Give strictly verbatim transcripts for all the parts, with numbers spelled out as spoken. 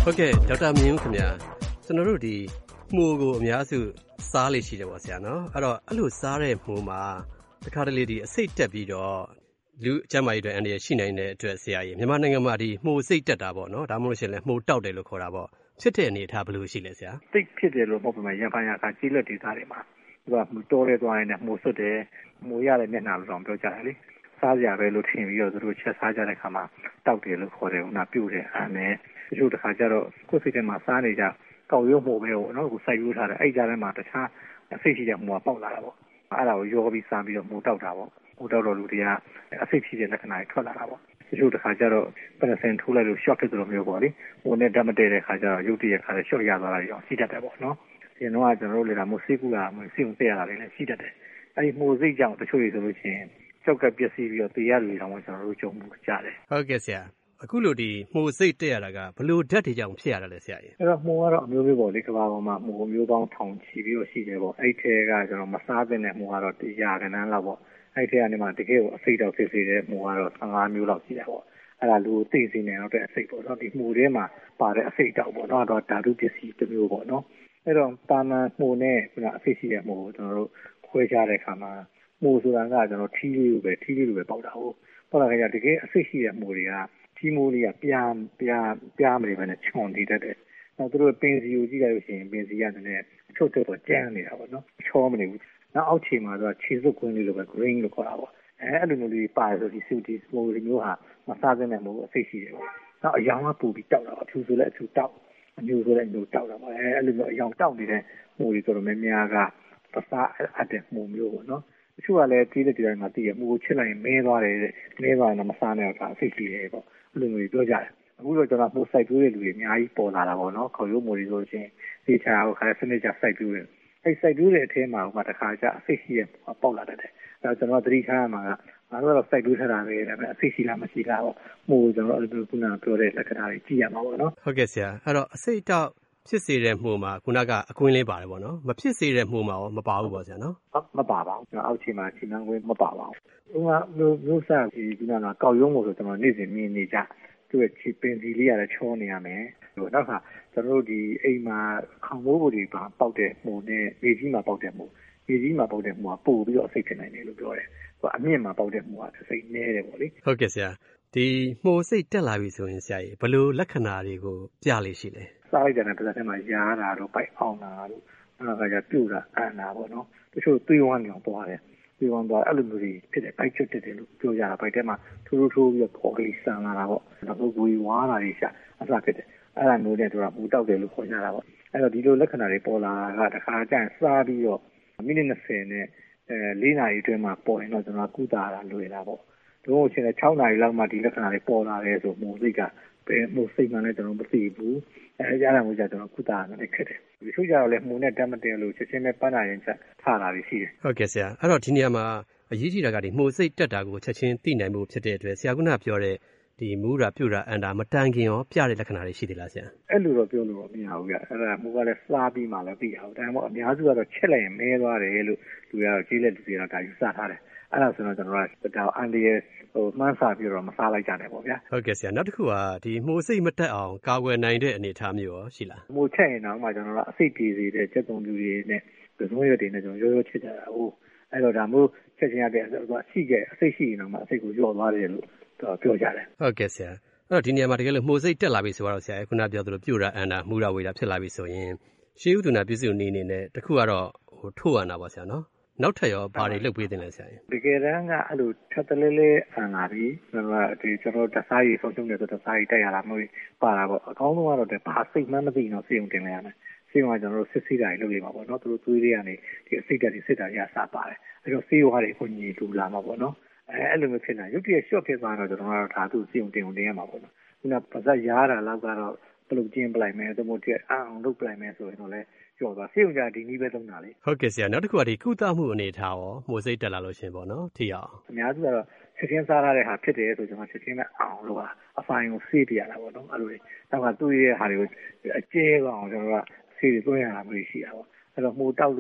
ဟုတ်ကဲ့ဒေါက်တာမြင့်ဦးခင်ဗျာကျွန်တော်တို့ဒီမှုကိုအများစုစားလေရှိတယ်ပေါ့ဆရာနော်အဲ့တော့အဲ့လိုစားတဲ့မှုမှာတခါတလေဒီအစိတ်တက်ပြီးတော့လူအကျမ်းမာရေးအတွက်အန္တရာယ်ရှိနိုင်တဲ့အတွက်ဆရာကြီးမြန်မာနိုင်ငံမှာဒီမှုစိတ်တက်တာပေါ့နော်ဒါမှမဟုတ်ရှင်လဲမှုတောက်တယ်လို့ခေါ်တာပေါ့ဖြစ်တဲ့အနေအထားဘယ်လိုရှိလဲဆရာစိတ်ဖြစ်တယ်လို့မဟုတ်ပါဘူးရံဖန်ရခါကြီးလက်ဒေသတွေမှာသူကမှုတော်ရဲသွားရင်လည်းမှုဆွတ်တယ်မှုရတဲ့မျက်နှာလို့တော့ပြောကြတယ်လေစားကြပဲလို့ထင်ပြီးတော့သူတို့ချက်စားကြတဲ့ခါမှာတောက်တယ်လို့ခေါ်တယ်ဦးနာပြုတ်တယ်အဲ့နဲ့တချို့တစ်ခါကျတော့ကိုယ်စိတ်ထဲမှာစားနေကြကောက်ရုံမှုပဲပေါ့နော်ကိုစိုက်ရိုးထားတယ်အဲ့ကြားထဲမှာတခြားစိတ်ရှိတဲ့မှုကပေါက်လာတာပေါ့အဲ့ဒါကိုရောပြီးစားပြီးတော့မှုတောက်တာပေါ့မှုတောက်တော့လူတွေကအစိတ်ဖြစ်တဲ့လက္ခဏာတွေထွက်လာတာပေါ့တချို့တစ်ခါကျတော့ပနစင်ထိုးလိုက်လို့ shock ဖြစ်တယ်လို့မျိုးပေါ့လေဟိုနဲ့ဓာတ်မတည့်တဲ့ခါကျတော့ရုပ်တရက်ခါကျ shock ရသွားတာရောရှိတတ်တယ်ပေါ့နော်ဒီတော့ကျွန်တော်တို့လေဒါမျိုးစိတ်ကူလာမျိုးစိတ်ုံတက်ရတာလည်းရှိတတ်တယ်အဲ့ဒီမှုစိတ်ကြောင့်တချို့တွေဆိုလို့ရှိရင်ကြောက်ကပျက်စီးပြီးတော့တရားလူတွေတောင်မှကျွန်တော်တို့ကြုံမှုကြတယ်ဟုတ်ကဲ့ဆရာအခုလိုဒီမှုစိတ်တက်ရတာကဘလို့ဓာတ်တွေကြောင့်ဖြစ်ရတာလဲဆရာကြီးအဲ့တော့မှုကတော့အမျိုးမျိုးပေါ့လေကဘာပေါ်မှာမှုမျိုးပေါင်းထောင်ချီပြီးတော့ရှိတယ်ပေါ့အဲ့ထဲကကျွန်တော်မစားသင့်တဲ့မှုကတော့တရားခဏန်းလောက်ပေါ့အဲ့ထဲကနေမှတကယ်ကိုအစိတ်တောက်ဖြစ်စေတဲ့မှုကတော့ဆယ်ငါးမျိုးလောက်ရှိတယ်ပေါ့အဲ့ဒါလူသိသိနေတော့တဲ့အစိတ်ပေါ့နော်ဒီမှုထဲမှာပါတဲ့အစိတ်တောက်ပေါ့နော်တော့ဓာတုပစ္စည်းတစ်မျိုးပေါ့နော်အဲ့တော့တာမန်မှုနဲ့ခုနအစိတ်ရှိတဲ့မှုကိုကျွန်တော်တို့ခွဲခြားတဲ့အခါမှာမှုဆိုတာကကျွန်တော်ထီးလေးလိုပဲထီးလေးလိုပဲပေါက်တာဟုတ်ပေါက်လာကြတကယ်အစိတ်ရှိတဲ့မှုတွေကထီးမိုးလေးကပြားပြားပြားမနေပဲနဲ့ခြုံတည်တတ်တယ်နောက်သူတို့ပင်စီကိုကြည့်လိုက်လို့ရှိရင်ပင်စီကလည်းအချုပ်တော့ကျန်းနေတာပေါ့နော်ချောမနေဘူးနောက်အောက်ခြေမှာတော့ခြေစွပ်ကွင်းလေးလိုပဲ green လို့ခေါ်တာပေါ့အဲအဲ့လိုမျိုးလေးပါတယ်ဆိုဒီ city small မျိုးဟာမစားသင့်တဲ့မို့အစိတ်ရှိတယ်ပေါ့နောက်အယောင်ကပူပြီးတောက်တာအဖြူဆိုလည်းအဖြူတောက်အမျိုးဆိုလည်းအမျိုးတောက်တာပေါ့အဲအဲ့လိုမျိုးအယောင်တောက်နေတဲ့မို့တွေဆိုတော့များများကပစားအပ်တဲ့မို့မျိုးပေါ့နော်တချို့ကလည်းတီးတဲ့ဒီတိုင်းမှာတည်ရမို့ချစ်လိုက်ရင်မဲသွားတယ်မဲသွားရင်တော့မစားနဲ့တော့အစိတ်ရှိတယ်ပေါ့အဲ့လိုမျိုးပြောကြတယ်အခုတော့ကျွန်တော်မို့စိုက်ပြိုးတဲ့လူတွေအများကြီးပေါ်လာတာပေါ့နော်ခေါ်ရိုးမို့တွေဆိုချင်းဒီချာကိုခါစနစ်ကြစိုက်ပြိုးတယ်အဲ့စိုက်ပြိုးတဲ့အထဲမှာကတခါကျအစိတ်ရှိရပေါက်လာတတ်တယ်အဲကျွန်တော်သတိထားရမှာကငါတို့ကတော့စိုက်ပြိုးထားတာပဲဒါပေမဲ့အစိတ်ရှိလားမရှိလားပေါ့မို့ကျွန်တော်အဲ့လိုခုနပြောတဲ့လက္ခဏာတွေကြည့်ရမှာပေါ့နော်ဟုတ်ကဲ့ဆရာအဲ့တော့အစိတ်တောက်ဖြစ်စေတဲ့မှုမှာခုနကအကွင်းလေးပါတယ်ပေါ့နော်မဖြစ်စေတဲ့မှုမှာရောမပါဘူးပေါ့ဆရာနော်မပါပါဘူးကျွန်တော်အောက်ခြေမှာခြေနှမ်းကွင်းမပါပါဘူးဟိုကမျိုးမျိုးစားဒီခုနကကောက်ရုံးလို့ဆိုကျွန်တော်နေ့စဉ်မြင်နေကြသူ့ရဲ့ခြေပင်စီလေးရတယ်ချောနေရမယ်ဟိုနောက်ခါကျွန်တော်တို့ဒီအိမ်မှာခေါင်းမိုးပေါ်တွေပါပေါက်တဲ့မှုနဲ့မြေကြီးမှာပေါက်တဲ့မှုမြေကြီးမှာပေါက်တဲ့မှုကပို့ပြီးတော့အစိတ်ဖြစ်နိုင်တယ်လို့ပြောတယ်ဟိုအမြင့်မှာပေါက်တဲ့မှုကအစိတ်နည်းတယ်ပေါ့လေဟုတ်ကဲ့ဆရာဒီမှုစိတ်တက်လာပြီဆိုရင်ဆရာကြီးဘယ်လိုလက္ခဏာတွေကိုပြလိမ့်ရှိလဲစားလိုက်တဲ့တစ်သက်မှာရားတာတို့ပိုက်အောင်တာတို့နောက်ကကြပြုတ်တာအန်တာပေါ့နော်တချို့သွေးဝမ်းကြောင်သွားတယ်သွေးဝမ်းသွားအဲ့လိုမျိုးတွေဖြစ်တယ်ပိုက်ချွတ်တက်တယ်လို့ပြောကြတာပိုက်ထဲမှာထိုးထိုးထိုးပြီးတော့ပေါ်ကလေးဆန်လာတာပေါ့နောက်ကိုယ်ဝါးတာတွေရှာအစားဖြစ်တယ်အဲ့ဒါမျိုးနဲ့တို့ကပူတောက်တယ်လို့ခေါ်ကြတာပေါ့အဲ့တော့ဒီလိုလက္ခဏာတွေပေါ်လာတာကတခါကျရင်စားပြီးတော့မိနစ်၂၀နဲ့အဲ၄နာရီအတွင်းမှာပေါ်ရင်တော့ကျွန်တော်ကုသတာလွယ်တာပေါ့တို့ချင်း၆နာရီလောက်မှဒီလက္ခဏာတွေပေါ်လာတယ်ဆိုမိုးစိတ်ကပဲမိုးစိတ်မှလည်းကျွန်တော်မသိဘူးအဲကြားတာမျိုးကြကျွန်တော်ကုသရတယ်ခက်တယ်ဒီချို့ကြတော့လေမှုနဲ့တတ်မတင်လို့ချက်ချင်းပဲပန်းနာရင်ချက်ထားတာရှိတယ်ဟုတ်ကဲ့ဆရာအဲ့တော့ဒီနေရာမှာအရေးကြီးတာကဒီမှုစိတ်တက်တာကိုချက်ချင်းသိနိုင်မှုဖြစ်တဲ့အတွက်ဆရာကပြောတဲ့ဒီမူးတာပြုတ်တာအန်တာမတန်ခင်ရောပြတဲ့လက္ခဏာတွေရှိသေးလားဆရာအဲ့လိုတော့ပြောလို့မရဘူးကြအဲ့ဒါမူကလည်းစားပြီးမှလည်းသိရအောင်ဒါမှမဟုတ်အများစုကတော့ချက်လိုက်ရင်မဲသွားတယ်လို့လူကတော့ကြီးလက်လူတွေကတော့ဒါယူဆထားတယ်အဲ့ဒါဆိုတော့ကျွန်တော်ကဒါအန်ဒီရဲ့ဟိုမှန်းစာပြီးတော့မစားလိုက်ကြနဲ့ပေါ့ဗျာဟုတ်ကဲ့ဆရာနောက်တစ်ခုကဒီမှုစိတ်မတက်အောင်ကာကွယ်နိုင်တဲ့အနေအထားမျိုးရောရှိလားမှုချက်ရင်တော့မှကျွန်တော်ကအစိတ်ပြေစေတဲ့ချက်သုံးပြူတွေနဲ့ပစုံးရွက်တွေနဲ့ကျွန်တော်ရိုးရိုးချက်ကြတာဟုတ်အဲ့တော့ဒါမျိုးချက်ချင်းရတဲ့အရှိခဲ့အစိတ်ရှိရင်တော့မှအစိတ်ကိုကျော်သွားတယ်လို့ပြောကြတယ်ဟုတ်ကဲ့ဆရာအဲ့တော့ဒီနေရာမှာတကယ်လို့မှုစိတ်တက်လာပြီဆိုတော့ဆရာခုနပြောသလိုပြိုတာအန်တာမူတာဝေတာဖြစ်လာပြီဆိုရင်ရှေးဥဒနာပြည့်စုံနေနေနဲ့တခုကတော့ဟိုထိုးရတာပေါ့ဆရာနော်နောက်ထပ်ရောဘာတွေလုပ်ပေးတင်လဲဆရာကြီးတကယ်တမ်းကအဲ့လိုထပ်တလဲလဲအန်လာပြီကျွန်တော်ဒီကျွန်တော်တစားရီဆုံးရှုံးနေဆိုတစားရီတက်ရတာမျိုးပါတာပေါ့အကောင်းဆုံးကတော့ဘာစိတ်မှမသိတော့စေုံတင်လဲရမယ်စေုံကကျွန်တော်တို့စစ်စစ်တာတွေလုပ်နေမှာပေါ့နော်သူတို့သွေးတွေကနေဒီအစိတ်တက်တွေစစ်တာရစားပါတယ်အဲ့တော့စေးဝါးတွေကိုညီတူလာမှာပေါ့နော်အဲအဲ့လိုမျိုးဖြစ်နေရုပ်တရက် short ဖြစ်သွားတော့ကျွန်တော်ကတော့ဓာတုစေုံတင်တင်ရမှာပေါ့နော်ခုနပါဇက်ရားတာလောက်ကတော့ပလုတ်ကျင်းပလိုက်မယ်သို့မဟုတ်အအောင်လုပ်ပလိုက်မယ်ဆိုရင်တော့လေကျော်သွားစေုံကြဒီနည်းပဲသုံးတာလေဟုတ်ကဲ့ဆရာနောက်တစ်ခုကဒီကုသမှုအနေထားရောမှုစိတ်တက်လာလို့ရှင်ပေါ့နော်ထိအောင်အများစုကတော့ချက်ချင်းစားရတဲ့ဟာဖြစ်တယ်ဆိုကျွန်တော်ချက်ချင်းပဲအောင်လို့ပါအဖိုင်ကိုဆေးပြရတာပေါ့နော်အဲ့လိုလေနောက်ကသူ့ရဲ့ဟာတွေကိုအကျဲကောင်ကျွန်တော်ကဆေးတွေသွင်းရတာမျိုးရှိတာပေါ့အဲ့တော့မှုတောက်လို့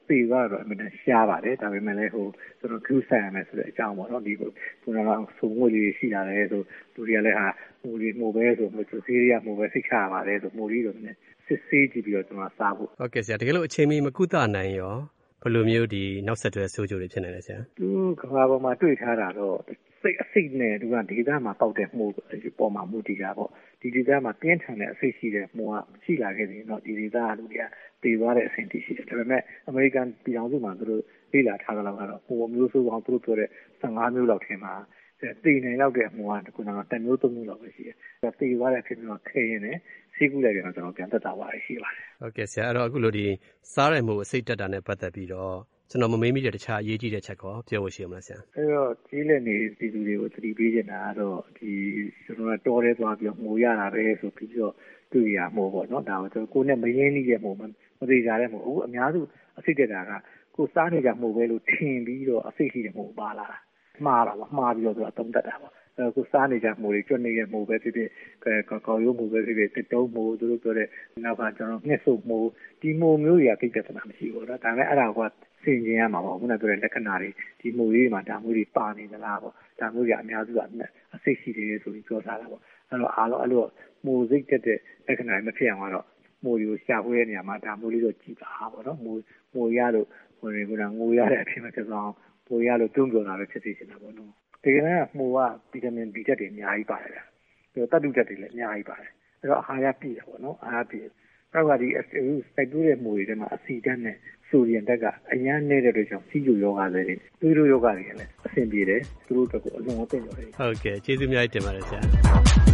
သေသွားတော့အမှန်တန်ရှားပါတယ်ဒါပေမဲ့လည်းဟိုကျွန်တော် Q ဆိုင်ရမယ်ဆိုတဲ့အကြောင်းပေါ့နော်ဒီကိုခုနကဆိုငွေလေးရှိလာတယ်ဆိုလူတွေကလည်းဟာငွေလေးမှုပဲဆိုမဆိုစီးရီးယားမှုပဲစိတ်ချရပါတယ်ဆိုမှုလေးတော့နည်းစစ်ဆေးကြည့်ပြီးတော့ကျွန်တော်စားဖို့ဟုတ်ကဲ့ဆရာတကယ်လို့အချိန်မီမကုသနိုင်ရောဘယ်လိုမျိုးဒီနောက်ဆက်တွဲဆိုးကျိုးတွေဖြစ်နေလဲဆရာသူကဘာပေါ်မှာတွေ့ထားတာတော့စိတ်အစိတ်နဲ့သူကဒေသမှာပေါက်တဲ့မှုပေါ်မှာမှုတည်တာပေါ့ဒီဒေသမှာပြင်းထန်တဲ့အစိတ်ရှိတဲ့မှုကရှိလာခဲ့တယ်နော်ဒီဒေသကလူတွေကတည်သွားတဲ့အဆင့်တည်ရှိတယ်ဒါပေမဲ့အမေရိကန်ပြည်ထောင်စုမှာသူတို့လေ့လာထားကြတော့ကတော့ဟိုမျိုးဆိုးအောင်သူတို့ပြောတဲ့ဆယ့်ငါးမျိုးလောက်ထင်မှာတည်နိုင်လောက်တဲ့မှုကခုနကတစ်မျိုးသုံးမျိုးလောက်ပဲရှိတယ်ဒါတည်သွားတဲ့အဖြစ်မျိုးခဲရင်လည်းစီးကူးလိုက်ရင်တော့ကျွန်တော်ပြန်သက်သာသွားရရှိပါတယ်ဟုတ်ကဲ့ဆရာအဲ့တော့အခုလိုဒီစားရမှုအစိတ်တက်တာနဲ့ပတ်သက်ပြီးတော့ကျွန်တော်မမေးမိတဲ့တခြားအရေးကြီးတဲ့ချက်ကောပြောဖို့ရှိရမလားဆရာအဲ့တော့ကြီးလက်နေပြည်သူတွေကိုသတိပေးနေတာကတော့ဒီကျွန်တော်ကတော်ရဲသွားပြီးငိုရတာပဲဆိုပြီးတော့တွေ့ရမှာပေါ့နော်ဒါကိုကျွန်တော်ကိုယ်နဲ့မရင်းနှီးတဲ့ပုံမသိကြတဲ့ပုံအခုအများစုအစိတ်တက်တာကကိုစားနေကြမှုပဲလို့ထင်ပြီးတော့အစိတ်ရှိတဲ့ပုံပါလာတာမှားတာပေါ့မှားပြီးတော့သူကသုံးတတ်တာပေါ့အဲကိုစားနေကြမှုတွေကျွတ်နေတဲ့မှုပဲဖြစ်ဖြစ်ကောက်ကောက်ရုံးမှုပဲဖြစ်ဖြစ်တစ်တုံးမှုသူတို့ပြောတဲ့နောက်ကကျွန်တော်နှစ်ဆုပ်မှုဒီမှုမျိုးတွေကကိစ္စနာမရှိဘူးတော့ဒါပေမဲ့အဲ့ဒါကစင်ကျင်ရမှာပေါ့ခုနပြောတဲ့လက္ခဏာတွေဒီမှုလေးမှာဒါမျိုးတွေပါနေသလားပေါ့ဒါမျိုးတွေအများစုကအစိတ်ရှိတယ်ဆိုပြီးပြောထားတာပေါ့အဲ့တော့အားလုံးအဲ့လိုမှုစိတ်တက်တဲ့လက္ခဏာတွေမဖြစ်အောင်တော့မှုတွေကိုရှာဖွေတဲ့နေရာမှာဒါမျိုးလေးတော့ကြည့်ပါပေါ့နော်မှုမှုရလို့ဟိုတွေကငိုရတဲ့အဖြစ်မဖြစ်အောင်မှုရလို့တွန်းပြောတာပဲဖြစ်စီနေတာပေါ့နော်တကယ်တော့မှုကဗီတာမင် B ဓာတ်တွေအများကြီးပါတယ်ဗျာပြီးတော့တတ္တုဓာတ်တွေလည်းအများကြီးပါတယ်အဲ့တော့အာဟာရပြည့်တယ်ပေါ့နော်အာဟာရပြည့်နောက်ကဒီစိုက်တူးတဲ့မှုတွေထဲမှာအဆီဓာတ်နဲ့ဆိုဒီယမ်ဓာတ်ကအများနေတဲ့အတွက်ကြောင့်စီးကျူယောဂတွေတွေသွေးတိုးယောဂတွေလည်းအဆင်ပြေတယ်သူတို့အတွက်ကိုအလုံးအသင့်ရောတယ်ဟုတ်ကဲ့ကျေးဇူးများတင်ပါတယ်ဆရာ